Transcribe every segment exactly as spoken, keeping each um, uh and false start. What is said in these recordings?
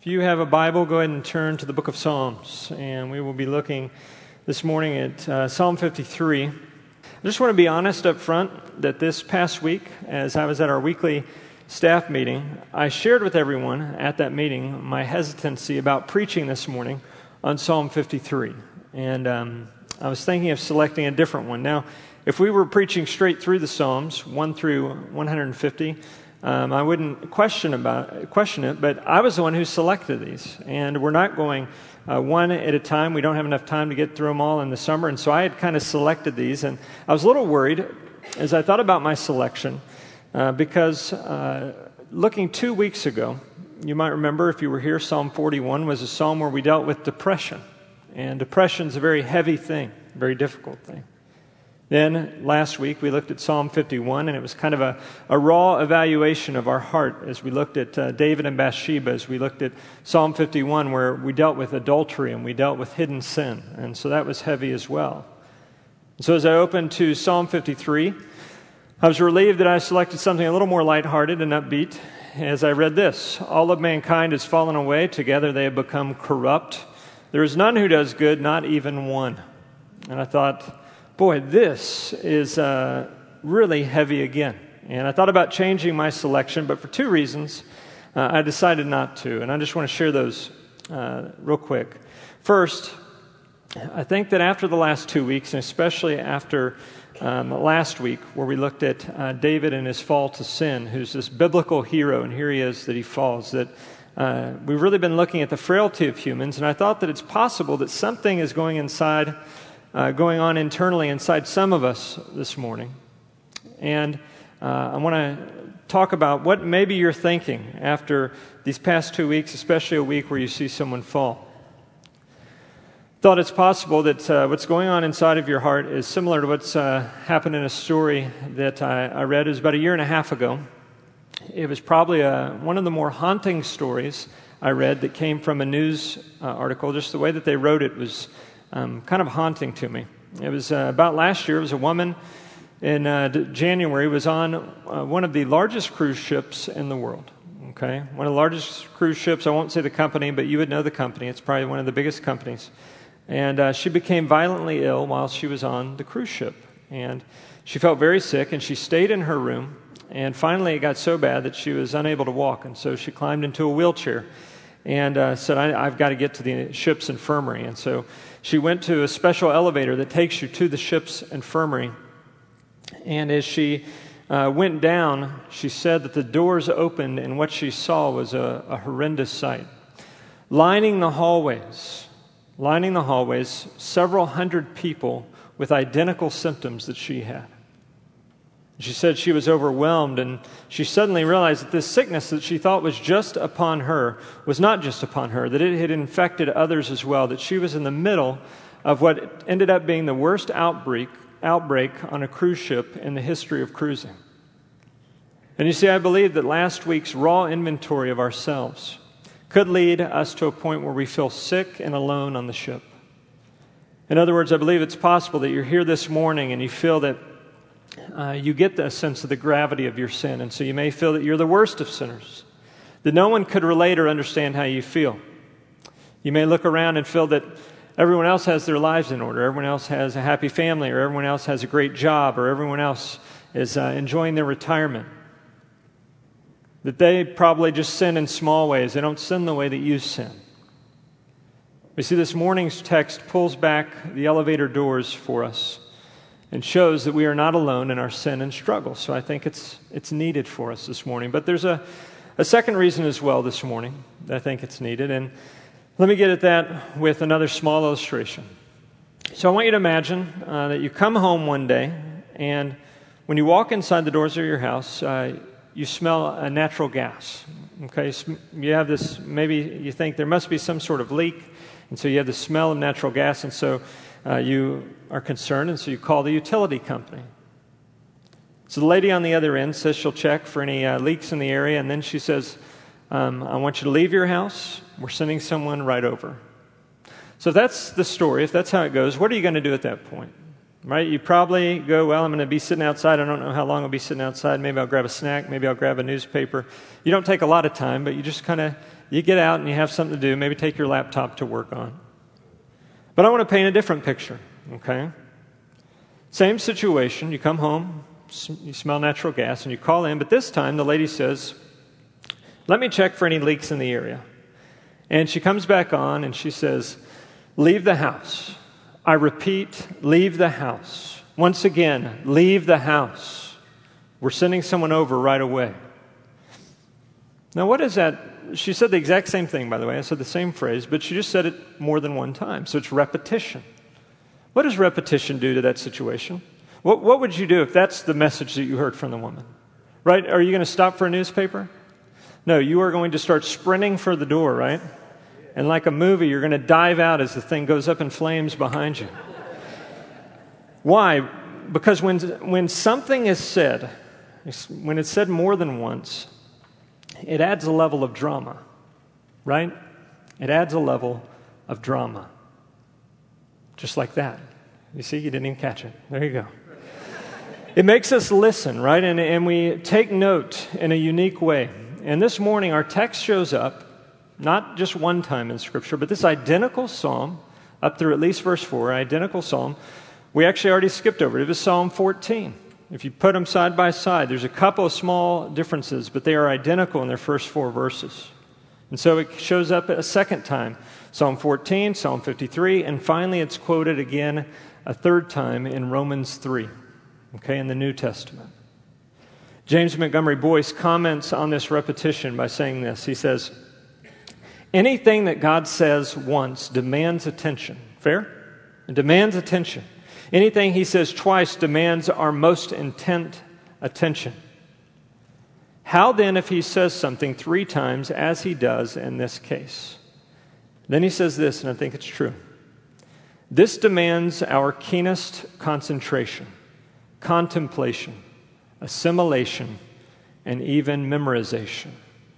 If you have a Bible, go ahead and turn to the book of Psalms, and we will be looking this morning at uh, Psalm fifty-three. I just want to be honest up front that this past week, as I was at our weekly staff meeting, I shared with everyone at that meeting my hesitancy about preaching this morning on Psalm fifty-three, and um, I was thinking of selecting a different one. Now, if we were preaching straight through the Psalms, one through one hundred fifty, Um, I wouldn't question about question it, but I was the one who selected these, and we're not going uh, one at a time. We don't have enough time to get through them all in the summer, and so I had kind of selected these, and I was a little worried as I thought about my selection uh, because uh, looking two weeks ago, you might remember if you were here, Psalm forty-one was a psalm where we dealt with depression, and depression is a very heavy thing, a very difficult thing. Then, last week, we looked at Psalm fifty-one, and it was kind of a, a raw evaluation of our heart as we looked at uh, David and Bathsheba, as we looked at Psalm fifty-one, where we dealt with adultery and we dealt with hidden sin. And so that was heavy as well. So as I opened to Psalm fifty-three, I was relieved that I selected something a little more lighthearted and upbeat as I read this. All of mankind has fallen away. Together they have become corrupt. There is none who does good, not even one. And I thought, boy, this is uh, really heavy again. And I thought about changing my selection, but for two reasons, uh, I decided not to. And I just want to share those uh, real quick. First, I think that after the last two weeks, and especially after um, last week, where we looked at uh, David and his fall to sin, who's this biblical hero, and here he is that he falls, that uh, we've really been looking at the frailty of humans, and I thought that it's possible that something is going inside Uh, going on internally inside some of us this morning. And uh, I want to talk about what maybe you're thinking after these past two weeks, especially a week where you see someone fall. Thought it's possible that uh, what's going on inside of your heart is similar to what's uh, happened in a story that I, I read. It was about a year and a half ago. It was probably a, one of the more haunting stories I read that came from a news uh, article. Just the way that they wrote it was Um, kind of haunting to me. It was uh, about last year. It was a woman in uh, January was on uh, one of the largest cruise ships in the world. Okay, one of the largest cruise ships. I won't say the company, but you would know the company. It's probably one of the biggest companies. And uh, she became violently ill while she was on the cruise ship, and she felt very sick. And she stayed in her room. And finally, it got so bad that she was unable to walk, and so she climbed into a wheelchair and uh, said, I, "I've got to get to the ship's infirmary." And so she went to a special elevator that takes you to the ship's infirmary. And as she uh, went down, she said that the doors opened, and what she saw was a, a horrendous sight. Lining the hallways, lining the hallways, several hundred people with identical symptoms that she had. She said she was overwhelmed, and she suddenly realized that this sickness that she thought was just upon her was not just upon her, that it had infected others as well, that she was in the middle of what ended up being the worst outbreak, outbreak on a cruise ship in the history of cruising. And you see, I believe that last week's raw inventory of ourselves could lead us to a point where we feel sick and alone on the ship. In other words, I believe it's possible that you're here this morning and you feel that Uh, you get the sense of the gravity of your sin, and so you may feel that you're the worst of sinners, that no one could relate or understand how you feel. You may look around and feel that everyone else has their lives in order, everyone else has a happy family, or everyone else has a great job, or everyone else is uh, enjoying their retirement. That they probably just sin in small ways. They don't sin the way that you sin. We see this morning's text pulls back the elevator doors for us and shows that we are not alone in our sin and struggle. So I think it's it's needed for us this morning. But there's a, a second reason as well this morning that I think it's needed. And let me get at that with another small illustration. So I want you to imagine uh, that you come home one day, and when you walk inside the doors of your house, uh, you smell a natural gas. Okay, you have this, maybe you think there must be some sort of leak, and so you have the smell of natural gas, and so Uh, you are concerned, and so you call the utility company. So the lady on the other end says she'll check for any uh, leaks in the area, and then she says, um, I want you to leave your house. We're sending someone right over. So if that's the story, if that's how it goes, what are you going to do at that point? Right? You probably go, well, I'm going to be sitting outside. I don't know how long I'll be sitting outside. Maybe I'll grab a snack. Maybe I'll grab a newspaper. You don't take a lot of time, but you just kind of you get out and you have something to do, maybe take your laptop to work on. But I want to paint a different picture, okay? Same situation, you come home, you smell natural gas, and you call in, but this time the lady says, let me check for any leaks in the area. And she comes back on and she says, leave the house. I repeat, leave the house. Once again, leave the house. We're sending someone over right away. Now, what is that? She said the exact same thing, by the way. I said the same phrase, but she just said it more than one time. So it's repetition. What does repetition do to that situation? What, what would you do if that's the message that you heard from the woman? Right? Are you going to stop for a newspaper? No, you are going to start sprinting for the door, right? And like a movie, you're going to dive out as the thing goes up in flames behind you. Why? Because when, when something is said, when it's said more than once, it adds a level of drama, right? It adds a level of drama. Just like that. You see, you didn't even catch it. There you go. It makes us listen, right? And, and we take note in a unique way. And this morning, our text shows up, not just one time in Scripture, but this identical psalm, up through at least verse four, identical psalm. We actually already skipped over it. It was Psalm fourteen. If you put them side by side, there's a couple of small differences, but they are identical in their first four verses. And so it shows up a second time. Psalm fourteen, Psalm fifty-three, and finally it's quoted again a third time in Romans three, okay, in the New Testament. James Montgomery Boyce comments on this repetition by saying this. He says, anything that God says once demands attention. Fair? It demands attention. Anything he says twice demands our most intent attention. How then if he says something three times, as he does in this case? Then he says this, and I think it's true. This demands our keenest concentration, contemplation, assimilation, and even memorization.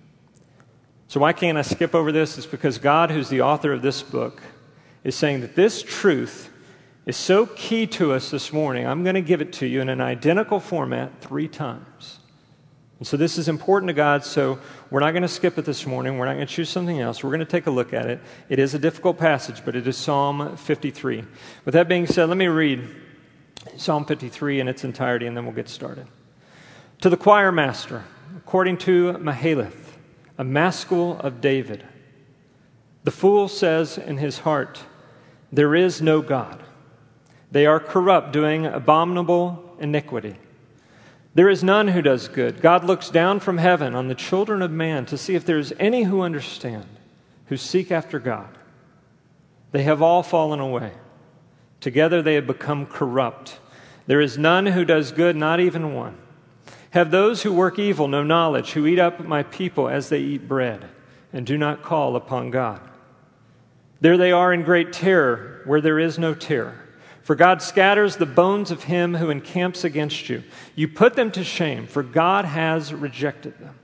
So why can't I skip over this? It's because God, who's the author of this book, is saying that this truth is so key to us this morning. I'm going to give it to you in an identical format three times. And so this is important to God, so we're not going to skip it this morning. We're not going to choose something else. We're going to take a look at it. It is a difficult passage, but it is Psalm fifty-three. With that being said, let me read Psalm fifty-three in its entirety, and then we'll get started. To the choir master, according to Mahalath, a maskil of David. The fool says in his heart, there is no God. They are corrupt, doing abominable iniquity. There is none who does good. God looks down from heaven on the children of man to see if there is any who understand, who seek after God. They have all fallen away. Together they have become corrupt. There is none who does good, not even one. Have those who work evil no knowledge, who eat up my people as they eat bread, and do not call upon God? There they are in great terror, where there is no terror. For God scatters the bones of him who encamps against you. You put them to shame, for God has rejected them.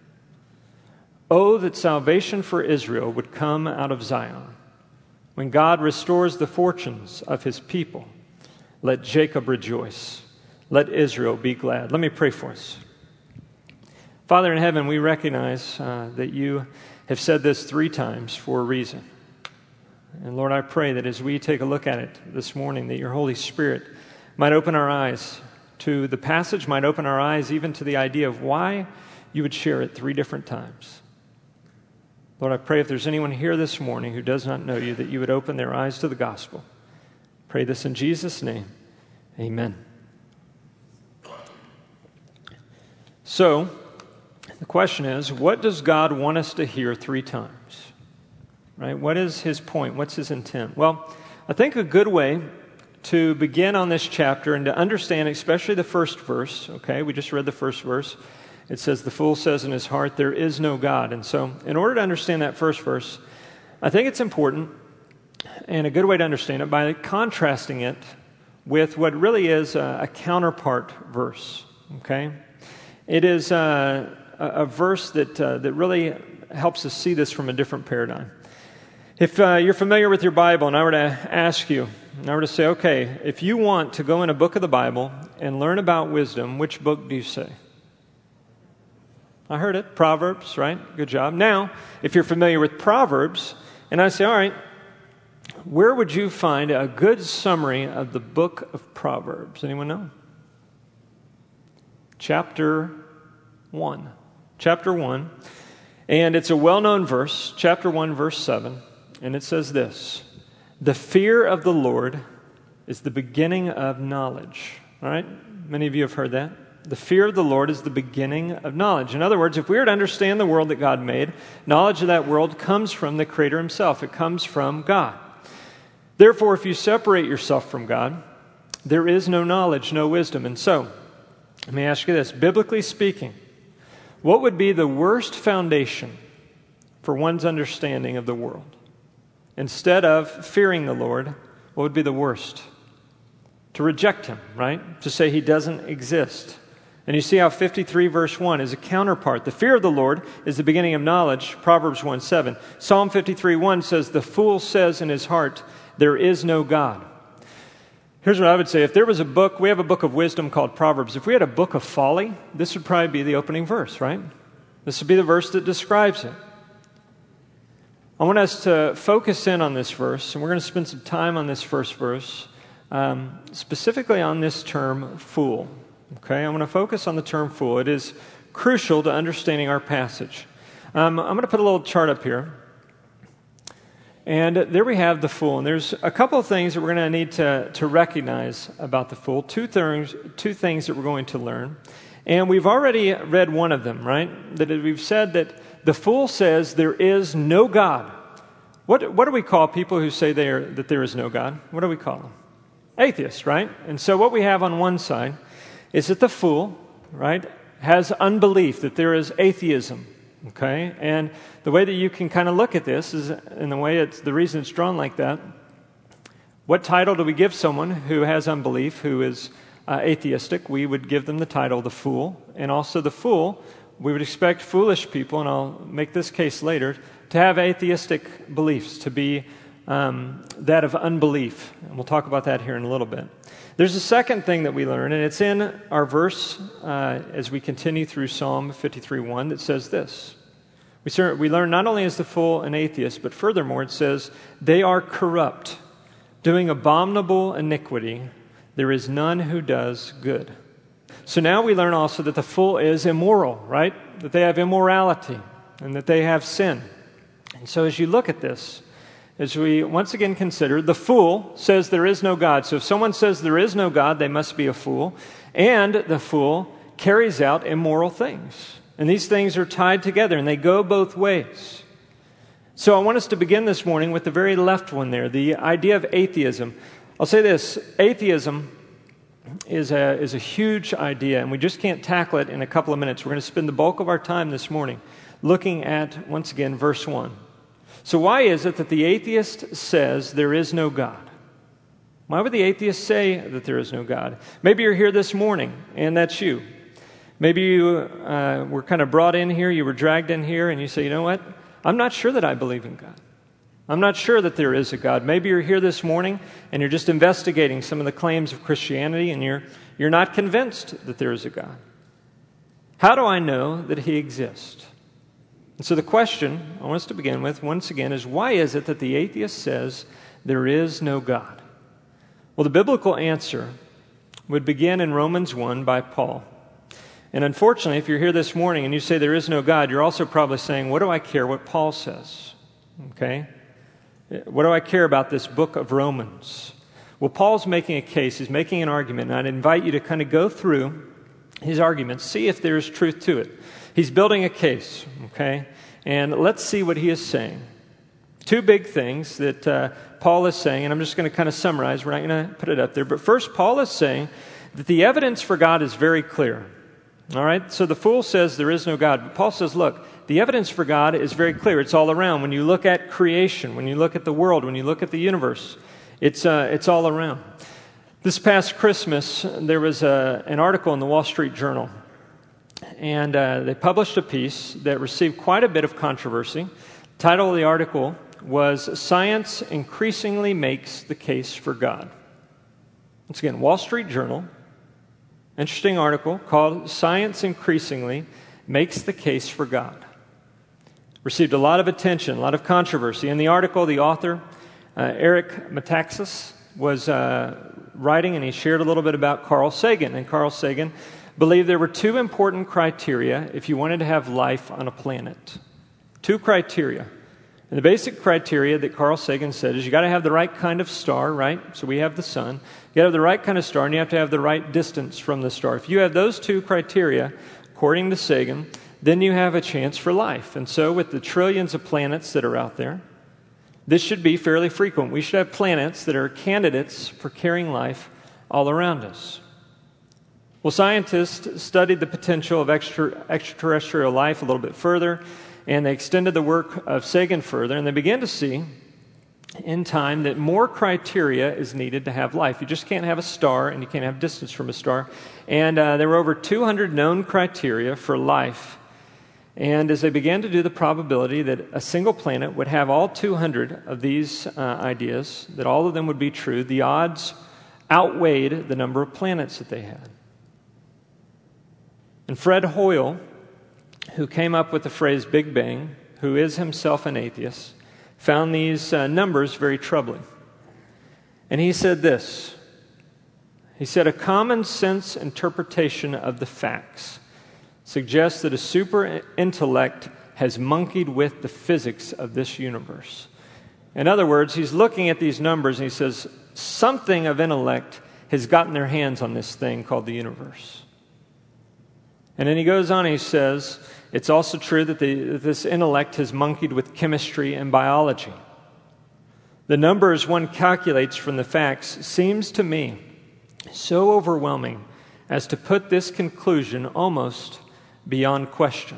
Oh, that salvation for Israel would come out of Zion. When God restores the fortunes of his people, let Jacob rejoice. Let Israel be glad. Let me pray for us. Father in heaven, we recognize uh, that you have said this three times for a reason. And Lord, I pray that as we take a look at it this morning, that your Holy Spirit might open our eyes to the passage, might open our eyes even to the idea of why you would share it three different times. Lord, I pray if there's anyone here this morning who does not know you, that you would open their eyes to the gospel. Pray this in Jesus' name. Amen. So, the question is, what does God want us to hear three times? Right? What is his point? What's his intent? Well, I think a good way to begin on this chapter and to understand especially the first verse, okay, we just read the first verse. It says, the fool says in his heart, there is no God. And so in order to understand that first verse, I think it's important and a good way to understand it by contrasting it with what really is a, a counterpart verse, okay? It is a, a, a verse that, uh, that really helps us see this from a different paradigm. If uh, you're familiar with your Bible and I were to ask you, and I were to say, okay, if you want to go in a book of the Bible and learn about wisdom, which book do you say? I heard it. Proverbs, right? Good job. Now, if you're familiar with Proverbs, and I say, all right, where would you find a good summary of the book of Proverbs? Anyone know? Chapter one. Chapter one. And it's a well-known verse, chapter one, verse seven. And it says this: the fear of the Lord is the beginning of knowledge. All right? Many of you have heard that. The fear of the Lord is the beginning of knowledge. In other words, if we are to understand the world that God made, knowledge of that world comes from the Creator Himself. It comes from God. Therefore, if you separate yourself from God, there is no knowledge, no wisdom. And so, let me ask you this. Biblically speaking, what would be the worst foundation for one's understanding of the world? Instead of fearing the Lord, what would be the worst? To reject Him, right? To say He doesn't exist. And you see how fifty-three verse one is a counterpart. The fear of the Lord is the beginning of knowledge, Proverbs one seven. Psalm fifty-three one says, the fool says in his heart, there is no God. Here's what I would say. If there was a book, we have a book of wisdom called Proverbs. If we had a book of folly, this would probably be the opening verse, right? This would be the verse that describes it. I want us to focus in on this verse, and we're going to spend some time on this first verse, um, specifically on this term, fool. Okay, I'm going to focus on the term fool. It is crucial to understanding our passage. Um, I'm going to put a little chart up here. And there we have the fool. And there's a couple of things that we're going to need to, to recognize about the fool. Two things, two things that we're going to learn. And we've already read one of them, right? That we've said that the fool says there is no God. What, what do we call people who say they are, that there is no God? What do we call them? Atheists, right? And so what we have on one side is that the fool, right, has unbelief, that there is atheism. Okay, and the way that you can kind of look at this is, in the way it's the reason it's drawn like that. What title do we give someone who has unbelief, who is uh, atheistic? We would give them the title the fool, and also the fool. We would expect foolish people, and I'll make this case later, to have atheistic beliefs, to be um, that of unbelief, and we'll talk about that here in a little bit. There's a second thing that we learn, and it's in our verse uh, as we continue through Psalm fifty-three one that says this. We, ser- we learn not only is the fool an atheist, but furthermore it says, they are corrupt, doing abominable iniquity. There is none who does good. So now we learn also that the fool is immoral, right? That they have immorality and that they have sin. And so as you look at this, as we once again consider, the fool says there is no God. So if someone says there is no God, they must be a fool. And the fool carries out immoral things. And these things are tied together, and they go both ways. So I want us to begin this morning with the very left one there, the idea of atheism. I'll say this, atheism is a, is a huge idea, and we just can't tackle it in a couple of minutes. We're going to spend the bulk of our time this morning looking at, once again, verse one. So why is it that the atheist says there is no God? Why would the atheist say that there is no God? Maybe you're here this morning, and that's you. Maybe you uh, were kind of brought in here, you were dragged in here, and you say, you know what? I'm not sure that I believe in God. I'm not sure that there is a God. Maybe you're here this morning, and you're just investigating some of the claims of Christianity, and you're, you're not convinced that there is a God. How do I know that He exists? And so the question I want us to begin with, once again, is why is it that the atheist says there is no God? Well, the biblical answer would begin in Romans one by Paul. And unfortunately, if you're here this morning and you say there is no God, you're also probably saying, what do I care what Paul says? Okay? What do I care about this book of Romans? Well, Paul's making a case. He's making an argument. And I'd invite you to kind of go through his arguments, see if there's truth to it. He's building a case, okay? And let's see what he is saying. Two big things that uh, Paul is saying, and I'm just going to kind of summarize. We're not going to put it up there. But first, Paul is saying that the evidence for God is very clear. All right? So the fool says there is no God. But Paul says, look, the evidence for God is very clear. It's all around. When you look at creation, when you look at the world, when you look at the universe, it's uh, it's all around. This past Christmas, there was a, an article in the Wall Street Journal. And uh, they published a piece that received quite a bit of controversy. The title of the article was, Science Increasingly Makes the Case for God. Once again, Wall Street Journal. Interesting article called Science Increasingly makes the case for God. Received a lot of attention, a lot of controversy. In the article, the author, uh, Eric Metaxas, was uh, writing, and he shared a little bit about Carl Sagan. And Carl Sagan believed there were two important criteria if you wanted to have life on a planet. Two criteria. And the basic criteria that Carl Sagan said is you got to have the right kind of star, right? So we have the sun. You got to have the right kind of star, and you have to have the right distance from the star. If you have those two criteria, according to Sagan, then you have a chance for life. And so with the trillions of planets that are out there, this should be fairly frequent. We should have planets that are candidates for carrying life all around us. Well, scientists studied the potential of extra, extraterrestrial life a little bit further, and they extended the work of Sagan further, and they began to see in time that more criteria is needed to have life. You just can't have a star, and you can't have distance from a star. And uh, there were over two hundred known criteria for life. And as they began to do the probability that a single planet would have all two hundred of these uh, ideas, that all of them would be true, the odds outweighed the number of planets that they had. And Fred Hoyle, who came up with the phrase Big Bang, who is himself an atheist, found these uh, numbers very troubling. And he said this. He said, a common sense interpretation of the facts suggests that a super intellect has monkeyed with the physics of this universe. In other words, he's looking at these numbers and he says, something of intellect has gotten their hands on this thing called the universe. And then he goes on and he says, it's also true that, the, that this intellect has monkeyed with chemistry and biology. The numbers one calculates from the facts seems to me so overwhelming as to put this conclusion almost beyond question.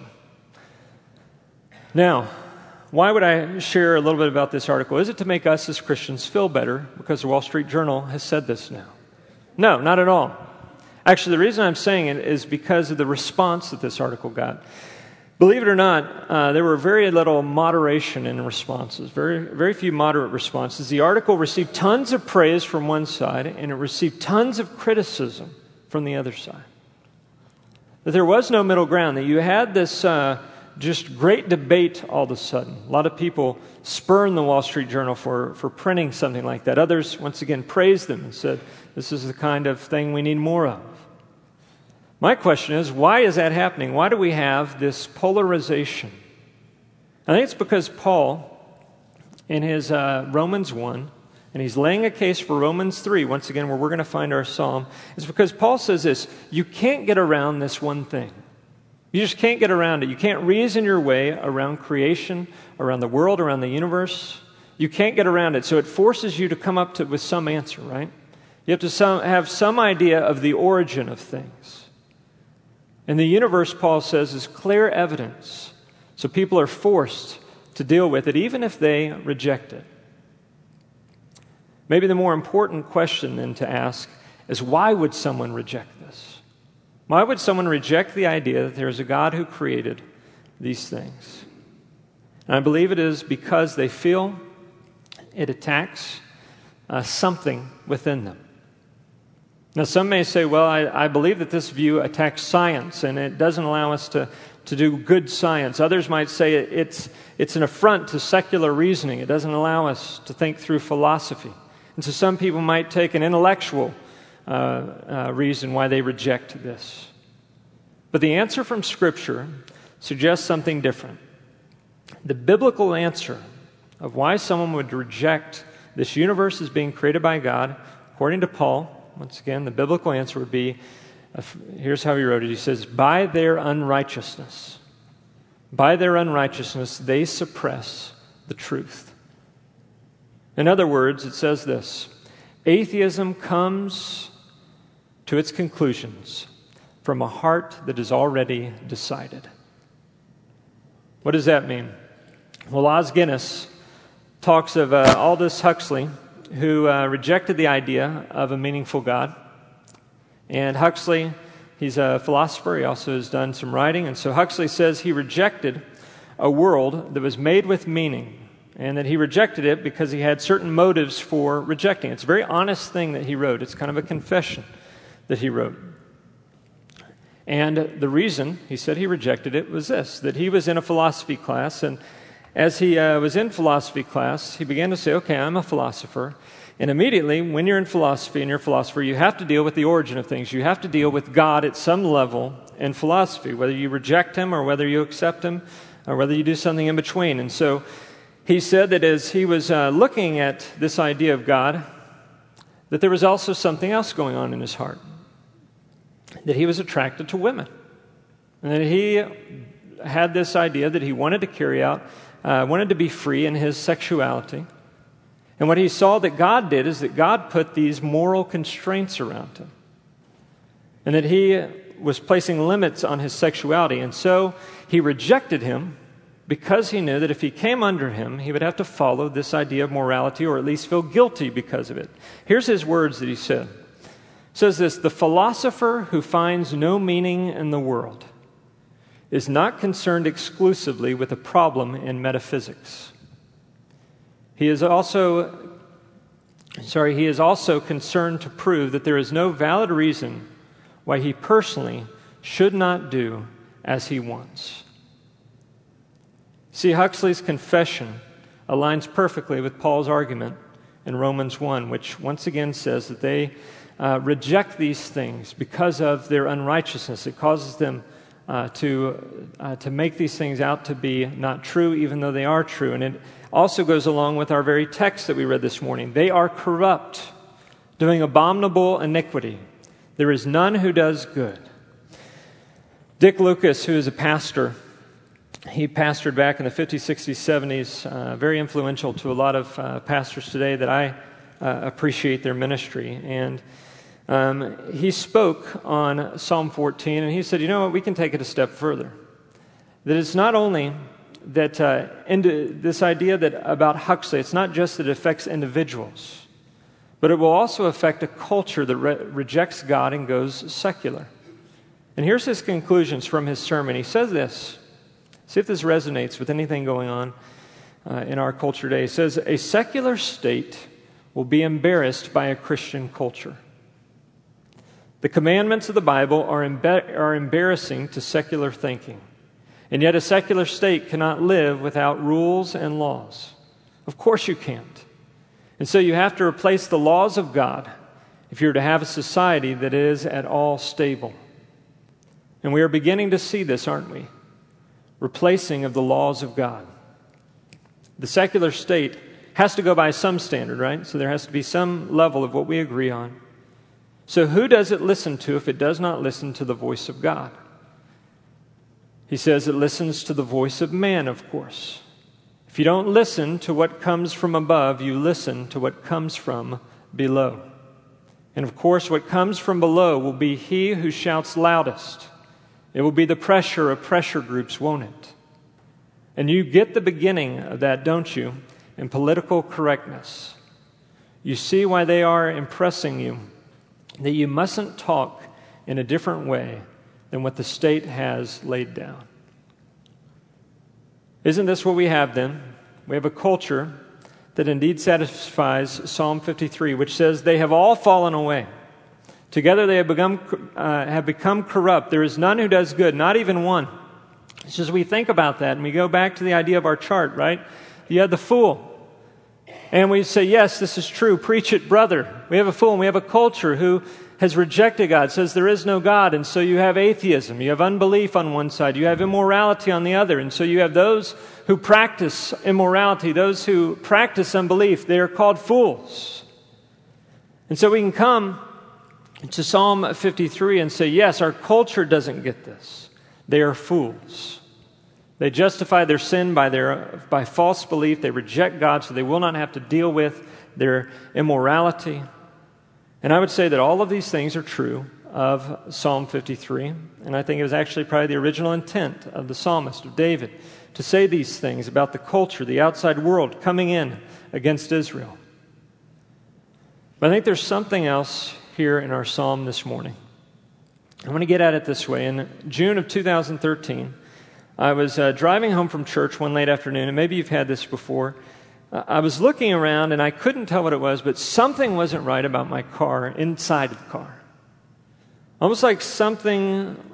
Now, why would I share a little bit about this article? Is it to make us as Christians feel better because the Wall Street Journal has said this now? No, not at all. Actually, the reason I'm saying it is because of the response that this article got. Believe it or not, uh, there were very little moderation in responses, very, very few moderate responses. The article received tons of praise from one side, and it received tons of criticism from the other side. That there was no middle ground, that you had this uh, just great debate all of a sudden. A lot of people spurned the Wall Street Journal for, for printing something like that. Others, once again, praised them and said, this is the kind of thing we need more of. My question is, why is that happening? Why do we have this polarization? I think it's because Paul, in his uh, Romans one, and he's laying a case for Romans three, once again, where we're going to find our psalm, is because Paul says this, you can't get around this one thing. You just can't get around it. You can't reason your way around creation, around the world, around the universe. You can't get around it. So it forces you to come up to, with some answer, right? You have to some, have some idea of the origin of things. And the universe, Paul says, is clear evidence. So people are forced to deal with it, even if they reject it. Maybe the more important question then to ask is, why would someone reject this? Why would someone reject the idea that there is a God who created these things? And I believe it is because they feel it attacks uh, something within them. Now, some may say, well, I, I believe that this view attacks science, and it doesn't allow us to, to do good science. Others might say it, it's, it's an affront to secular reasoning. It doesn't allow us to think through philosophy. And so some people might take an intellectual uh, uh, reason why they reject this. But the answer from Scripture suggests something different. The biblical answer of why someone would reject this universe as being created by God, according to Paul, once again, the biblical answer would be, uh, here's how he wrote it. He says, by their unrighteousness, by their unrighteousness, they suppress the truth. In other words, it says this, atheism comes to its conclusions from a heart that is already decided. What does that mean? Well, Os Guinness talks of uh, Aldous Huxley, who uh, rejected the idea of a meaningful God. And Huxley, he's a philosopher. He also has done some writing. And so Huxley says he rejected a world that was made with meaning, and that he rejected it because he had certain motives for rejecting it. It's a very honest thing that he wrote. It's kind of a confession that he wrote. And the reason he said he rejected it was this, that he was in a philosophy class, and as he uh, was in philosophy class, he began to say, okay, I'm a philosopher. And immediately, when you're in philosophy and you're a philosopher, you have to deal with the origin of things. You have to deal with God at some level in philosophy, whether you reject him or whether you accept him or whether you do something in between. And so he said that as he was uh, looking at this idea of God, that there was also something else going on in his heart, that he was attracted to women, and that he had this idea that he wanted to carry out, uh, wanted to be free in his sexuality. And what he saw that God did is that God put these moral constraints around him, and that he was placing limits on his sexuality. And so he rejected him because he knew that if he came under him, he would have to follow this idea of morality, or at least feel guilty because of it. Here's his words that he said. It says this, "The philosopher who finds no meaning in the world is not concerned exclusively with a problem in metaphysics. He is also, sorry, he is also concerned to prove that there is no valid reason why he personally should not do as he wants." See, Huxley's confession aligns perfectly with Paul's argument in Romans one, which once again says that they uh, reject these things because of their unrighteousness. It causes them uh, to, uh, to make these things out to be not true, even though they are true. And it also goes along with our very text that we read this morning. They are corrupt, doing abominable iniquity. There is none who does good. Dick Lucas, who is a pastor, he pastored back in the fifties, sixties, seventies, uh, very influential to a lot of uh, pastors today that I uh, appreciate their ministry. And um, he spoke on Psalm fourteen, and he said, you know what, we can take it a step further. That it's not only that uh, into this idea that about Huxley, it's not just that it affects individuals, but it will also affect a culture that re- rejects God and goes secular. And here's his conclusions from his sermon. He says this. See if this resonates with anything going on uh, in our culture today. He says, a secular state will be embarrassed by a Christian culture. The commandments of the Bible are, embe- are embarrassing to secular thinking. And yet a secular state cannot live without rules and laws. Of course you can't. And so you have to replace the laws of God if you're to have a society that is at all stable. And we are beginning to see this, aren't we? Replacing of the laws of God. The secular state has to go by some standard, right? So there has to be some level of what we agree on. So who does it listen to if it does not listen to the voice of God? He says it listens to the voice of man, of course. If you don't listen to what comes from above, you listen to what comes from below. And of course, what comes from below will be he who shouts loudest. It will be the pressure of pressure groups, won't it? And you get the beginning of that, don't you, in political correctness. You see why they are impressing you, that you mustn't talk in a different way than what the state has laid down. Isn't this what we have then? We have a culture that indeed satisfies Psalm fifty-three, which says, they have all fallen away. Together they have become, uh, have become corrupt. There is none who does good, not even one. It's just we think about that and we go back to the idea of our chart, right? You have the fool. And we say, yes, this is true. Preach it, brother. We have a fool and we have a culture who has rejected God, says there is no God. And so you have atheism. You have unbelief on one side. You have immorality on the other. And so you have those who practice immorality, those who practice unbelief. They are called fools. And so we can come to Psalm fifty-three and say, yes, our culture doesn't get this. They are fools. They justify their sin by their by false belief. They reject God, so they will not have to deal with their immorality. And I would say that all of these things are true of Psalm fifty-three. And I think it was actually probably the original intent of the psalmist, of David, to say these things about the culture, the outside world coming in against Israel. But I think there's something else here in our psalm this morning. I want to get at it this way. In June of two thousand thirteen, I was uh, driving home from church one late afternoon, and maybe you've had this before. Uh, I was looking around, and I couldn't tell what it was, but something wasn't right about my car, inside of the car. Almost like something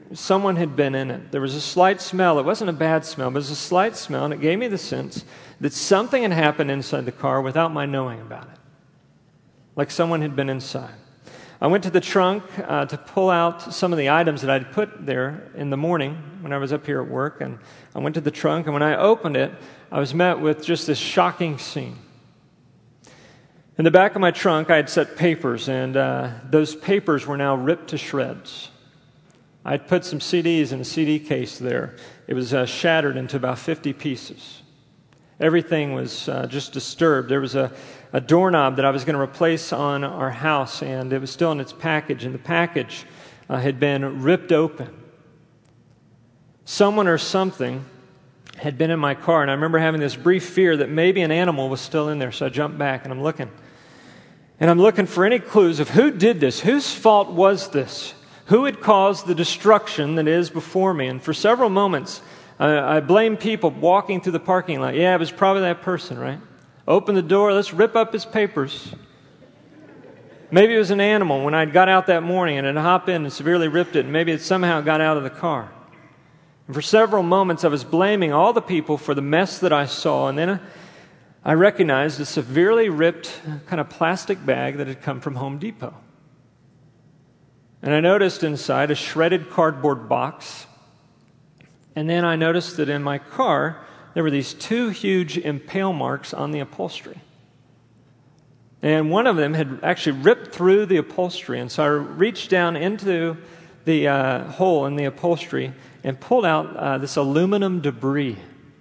someone had been in it. There was a slight smell. It wasn't a bad smell, but it was a slight smell, and it gave me the sense that something had happened inside the car without my knowing about it, like someone had been inside. I went to the trunk uh, to pull out some of the items that I'd put there in the morning when I was up here at work, and I went to the trunk, and when I opened it, I was met with just this shocking scene. In the back of my trunk, I had set papers, and uh, those papers were now ripped to shreds. I had put some C Ds in a C D case there. It was uh, shattered into about fifty pieces. Everything was uh, just disturbed. There was a, a doorknob that I was going to replace on our house, and it was still in its package, and the package uh, had been ripped open. Someone or something had been in my car, and I remember having this brief fear that maybe an animal was still in there, so I jumped back, and I'm looking. And I'm looking for any clues of who did this, whose fault was this, who had caused the destruction that is before me. And for several moments, uh, I blamed people walking through the parking lot. Yeah, it was probably that person, right? Open the door, let's rip up his papers. Maybe it was an animal when I got out that morning and had hopped in and severely ripped it, and maybe it somehow got out of the car. And for several moments, I was blaming all the people for the mess that I saw, and then I recognized a severely ripped kind of plastic bag that had come from Home Depot. And I noticed inside a shredded cardboard box. And then I noticed that in my car, there were these two huge impale marks on the upholstery. And one of them had actually ripped through the upholstery. And so I reached down into the uh, hole in the upholstery and pulled out uh, this aluminum debris.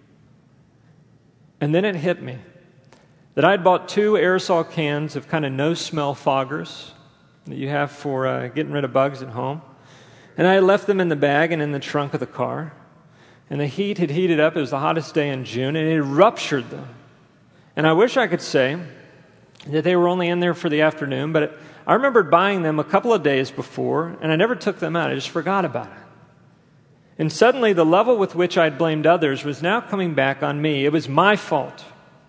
And then it hit me that I had bought two aerosol cans of kind of no-smell foggers that you have for uh, getting rid of bugs at home. And I had left them in the bag and in the trunk of the car. And the heat had heated up. It was the hottest day in June, and it had ruptured them. And I wish I could say that they were only in there for the afternoon, but it, I remembered buying them a couple of days before, and I never took them out. I just forgot about it. And suddenly, the level with which I'd blamed others was now coming back on me. It was my fault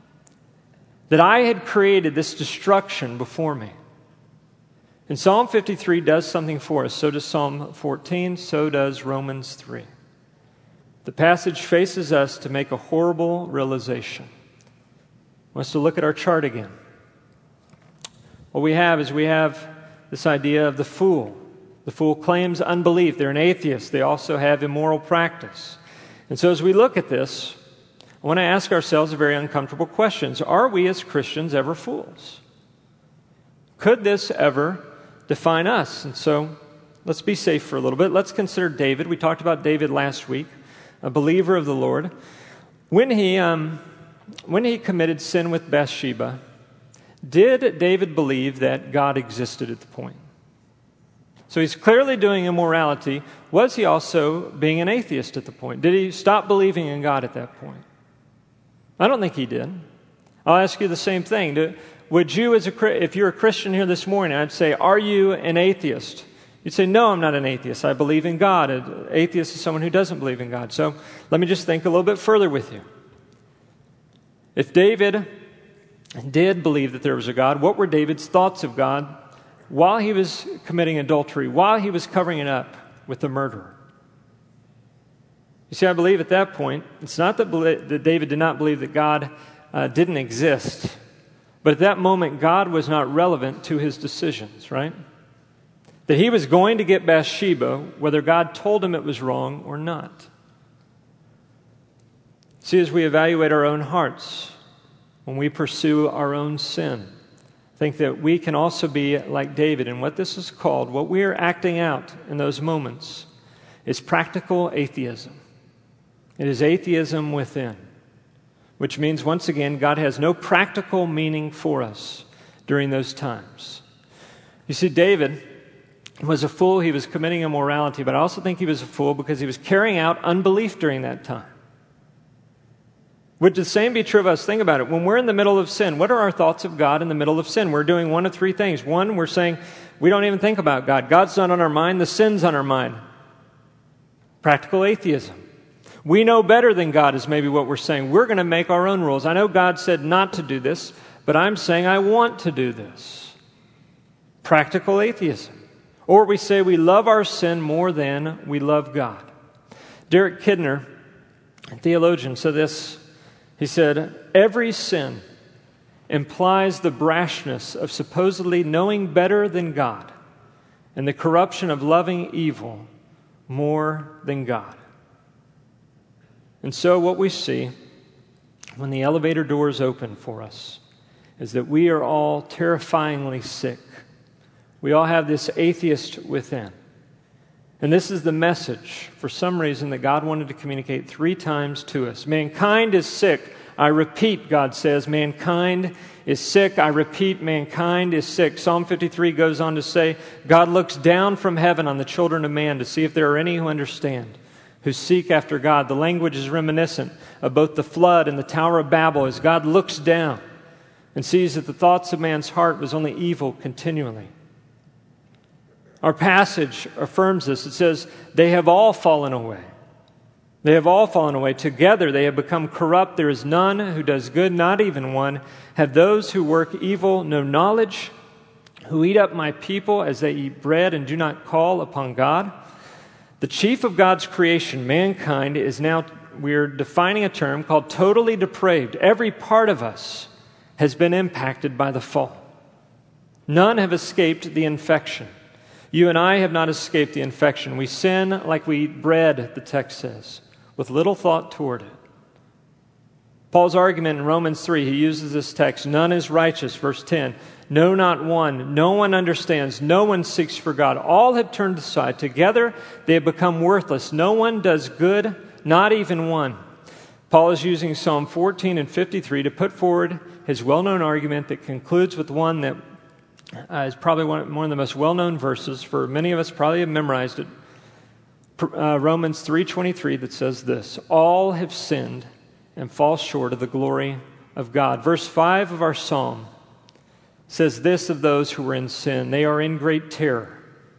that I had created this destruction before me. And Psalm fifty-three does something for us. So does Psalm fourteen. So does Romans three. The passage faces us to make a horrible realization. I want us to look at our chart again. What we have is we have this idea of the fool. The fool claims unbelief. They're an atheist. They also have immoral practice. And so as we look at this, I want to ask ourselves a very uncomfortable question. Are we as Christians ever fools? Could this ever define us? And so let's be safe for a little bit. Let's consider David. We talked about David last week, a believer of the Lord. When he, um, when he committed sin with Bathsheba, did David believe that God existed at the point? So he's clearly doing immorality. Was he also being an atheist at the point? Did he stop believing in God at that point? I don't think he did. I'll ask you the same thing. Do, would you, as a, if you're a Christian here this morning, I'd say, are you an atheist? You'd say, no, I'm not an atheist. I believe in God. An atheist is someone who doesn't believe in God. So let me just think a little bit further with you. If David did believe that there was a God, what were David's thoughts of God while he was committing adultery, while he was covering it up with the murderer? You see, I believe at that point, it's not that, that David did not believe that God uh, didn't exist, but at that moment, God was not relevant to his decisions, right? That he was going to get Bathsheba, whether God told him it was wrong or not. See, as we evaluate our own hearts, when we pursue our own sin, I think that we can also be like David. And what this is called, what we are acting out in those moments, is practical atheism. It is atheism within, which means, once again, God has no practical meaning for us during those times. You see, David was a fool. He was committing immorality, but I also think he was a fool because he was carrying out unbelief during that time. Would the same be true of us? Think about it. When we're in the middle of sin, what are our thoughts of God in the middle of sin? We're doing one of three things. One, we're saying we don't even think about God. God's not on our mind. The sin's on our mind. Practical atheism. We know better than God is maybe what we're saying. We're going to make our own rules. I know God said not to do this, but I'm saying I want to do this. Practical atheism. Or we say we love our sin more than we love God. Derek Kidner, a theologian, said this. He said, every sin implies the brashness of supposedly knowing better than God and the corruption of loving evil more than God. And so what we see when the elevator doors open for us is that we are all terrifyingly sick. We all have this atheist within. And this is the message, for some reason, that God wanted to communicate three times to us. Mankind is sick. I repeat, God says, mankind is sick. I repeat, mankind is sick. Psalm fifty-three goes on to say, God looks down from heaven on the children of man to see if there are any who understand, who seek after God. The language is reminiscent of both the flood and the Tower of Babel as God looks down and sees that the thoughts of man's heart was only evil continually. Our passage affirms this. It says, they have all fallen away. They have all fallen away. Together they have become corrupt. There is none who does good, not even one. Have those who work evil no knowledge, who eat up my people as they eat bread and do not call upon God? The chief of God's creation, mankind, is now, we're defining a term called totally depraved. Every part of us has been impacted by the fall. None have escaped the infection. You and I have not escaped the infection. We sin like we eat bread, the text says, with little thought toward it. Paul's argument in Romans three, he uses this text, none is righteous, verse ten. No, not one. No one understands. No one seeks for God. All have turned aside. Together they have become worthless. No one does good, not even one. Paul is using Psalm fourteen and fifty-three to put forward his well-known argument that concludes with one that uh, is probably one, one of the most well-known verses. For many of us probably have memorized it. Uh, Romans three twenty-three that says this, all have sinned and fall short of the glory of God. Verse five of our psalm says this of those who are in sin, they are in great terror,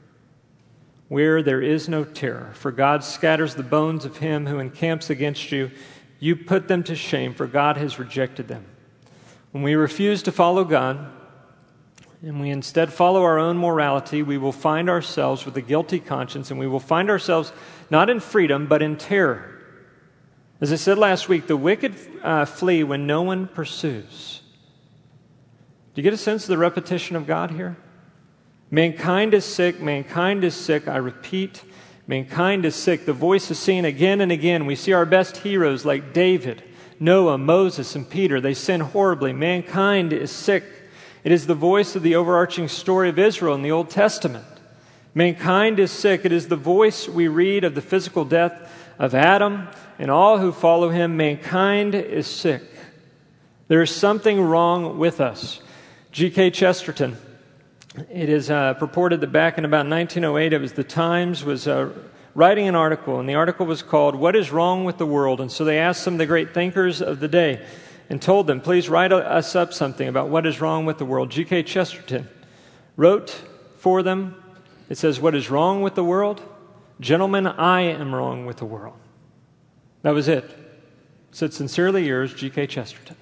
where there is no terror. For God scatters the bones of him who encamps against you. You put them to shame, for God has rejected them. When we refuse to follow God, and we instead follow our own morality, we will find ourselves with a guilty conscience, and we will find ourselves not in freedom, but in terror. As I said last week, the wicked uh, flee when no one pursues. Do you get a sense of the repetition of God here? Mankind is sick, mankind is sick, I repeat, mankind is sick. The voice is seen again and again. We see our best heroes like David, Noah, Moses, and Peter. They sin horribly. Mankind is sick. It is the voice of the overarching story of Israel in the Old Testament. Mankind is sick. It is the voice we read of the physical death of Adam and all who follow him. Mankind is sick. There is something wrong with us. G K Chesterton, it is uh, purported that back in about nineteen oh eight, it was the Times was uh, writing an article, and the article was called, What is Wrong with the World? And so they asked some of the great thinkers of the day and told them, please write us up something about what is wrong with the world. G K Chesterton wrote for them, it says, what is wrong with the world? Gentlemen, I am wrong with the world. That was it. It said, sincerely yours, G K Chesterton.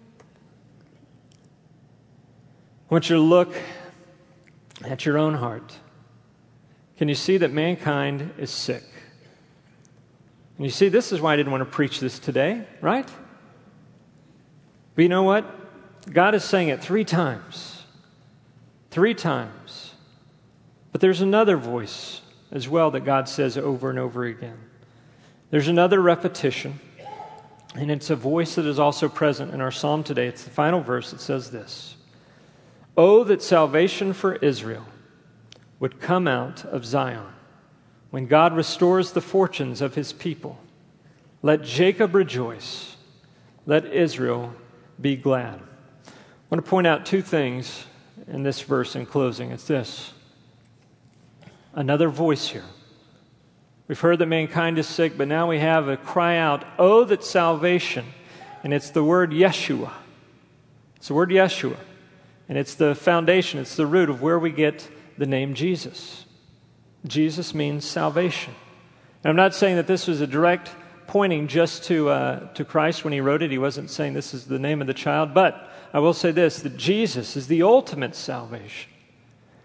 I want you to look at your own heart. Can you see that mankind is sick? And you see, this is why I didn't want to preach this today, right? But you know what? God is saying it three times. Three times. But there's another voice as well that God says over and over again. There's another repetition, and it's a voice that is also present in our psalm today. It's the final verse. It says this, oh, that salvation for Israel would come out of Zion. When God restores the fortunes of his people, let Jacob rejoice, let Israel be glad. I want to point out two things in this verse in closing. It's this. Another voice here. We've heard that mankind is sick, but now we have a cry out, oh, that salvation. And it's the word Yeshua. It's the word Yeshua. And it's the foundation, it's the root of where we get the name Jesus. Jesus means salvation. And I'm not saying that this was a direct pointing just to uh, to Christ when he wrote it. He wasn't saying this is the name of the child. But I will say this, that Jesus is the ultimate salvation.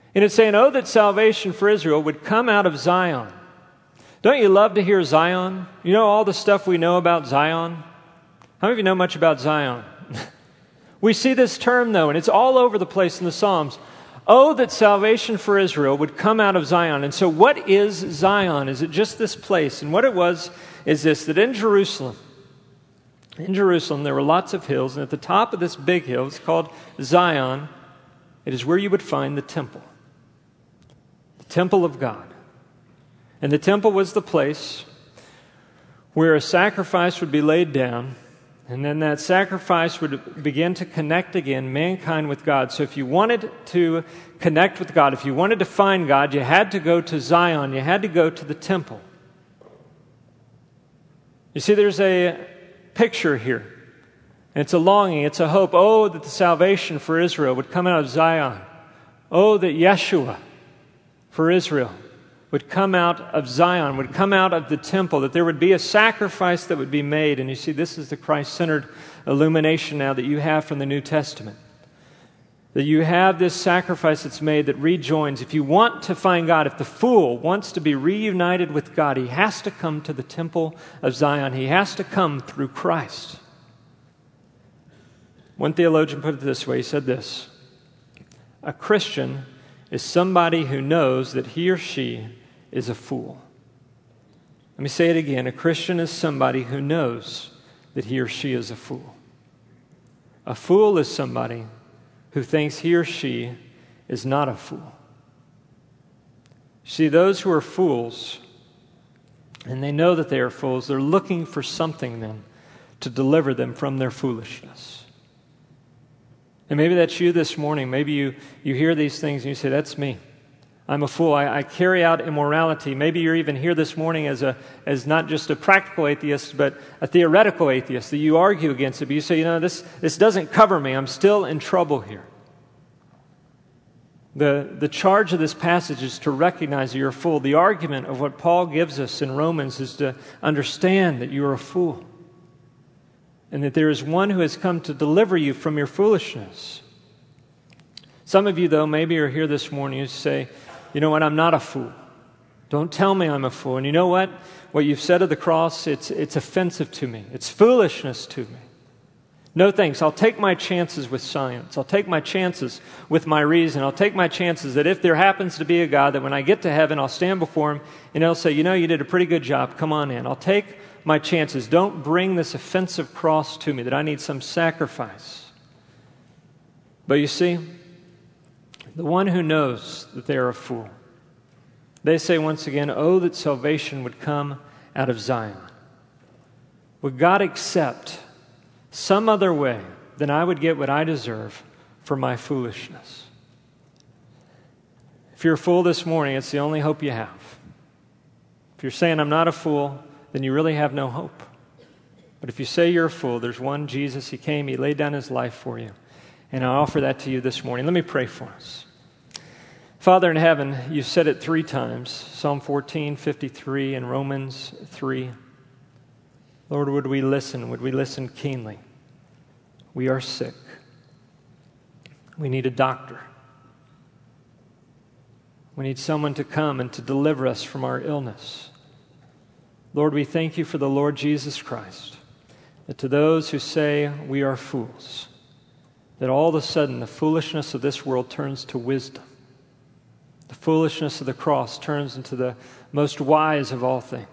And it's saying, oh, that salvation for Israel would come out of Zion. Don't you love to hear Zion? You know all the stuff we know about Zion? How many of you know much about Zion? We see this term, though, and it's all over the place in the Psalms. Oh, that salvation for Israel would come out of Zion. And so what is Zion? Is it just this place? And what it was is this, that in Jerusalem, in Jerusalem, there were lots of hills, and at the top of this big hill, it's called Zion, it is where you would find the temple. The temple of God. And the temple was the place where a sacrifice would be laid down, and then that sacrifice would begin to connect again mankind with God. So if you wanted to connect with God, if you wanted to find God, you had to go to Zion. You had to go to the temple. You see, there's a picture here. And it's a longing, it's a hope. Oh, that the salvation for Israel would come out of Zion. Oh, that Yeshua for Israel would come out of Zion, would come out of the temple, that there would be a sacrifice that would be made. And you see, this is the Christ-centered illumination now that you have from the New Testament. That you have this sacrifice that's made that rejoins. If you want to find God, if the fool wants to be reunited with God, he has to come to the temple of Zion. He has to come through Christ. One theologian put it this way. He said this, a Christian is somebody who knows that he or she is a fool. Let me say it again. A Christian is somebody who knows that he or she is a fool. A fool is somebody who thinks he or she is not a fool. See, those who are fools, and they know that they are fools, they're looking for something then to deliver them from their foolishness. And maybe that's you this morning. Maybe you, you hear these things and you say, that's me. I'm a fool. I, I carry out immorality. Maybe you're even here this morning as a as not just a practical atheist, but a theoretical atheist, that you argue against it. But you say, you know, this, this doesn't cover me. I'm still in trouble here. The, the charge of this passage is to recognize that you're a fool. The argument of what Paul gives us in Romans is to understand that you're a fool. And that there is one who has come to deliver you from your foolishness. Some of you, though, maybe are here this morning, you say, you know what, I'm not a fool. Don't tell me I'm a fool. And you know what? What you've said of the cross, it's, it's offensive to me. It's foolishness to me. No thanks. I'll take my chances with science. I'll take my chances with my reason. I'll take my chances that if there happens to be a God, that when I get to heaven, I'll stand before him and he'll say, you know, you did a pretty good job. Come on in. I'll take my chances. Don't bring this offensive cross to me that I need some sacrifice. But you see, the one who knows that they are a fool, they say once again, oh, that salvation would come out of Zion. Would God accept some other way than I would get what I deserve for my foolishness? If you're a fool this morning, it's the only hope you have. If you're saying I'm not a fool, then you really have no hope. But if you say you're a fool, there's one Jesus. He came, he laid down his life for you. And I offer that to you this morning. Let me pray for us. Father in heaven, you've said it three times, Psalm fourteen, fifty-three, and Romans three. Lord, would we listen? Would we listen keenly? We are sick. We need a doctor. We need someone to come and to deliver us from our illness. Lord, we thank you for the Lord Jesus Christ, that to those who say we are fools, that all of a sudden the foolishness of this world turns to wisdom. The foolishness of the cross turns into the most wise of all things.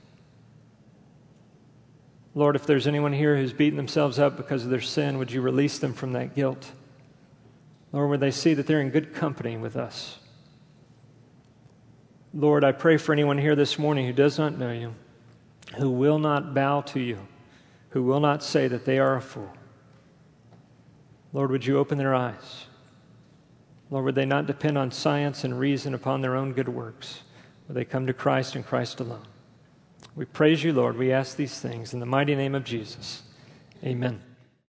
Lord, if there's anyone here who's beaten themselves up because of their sin, would you release them from that guilt? Lord, would they see that they're in good company with us? Lord, I pray for anyone here this morning who does not know you, who will not bow to you, who will not say that they are a fool. Lord, would you open their eyes? Lord, would they not depend on science and reason upon their own good works? Would they come to Christ and Christ alone? We praise you, Lord. We ask these things in the mighty name of Jesus. Amen.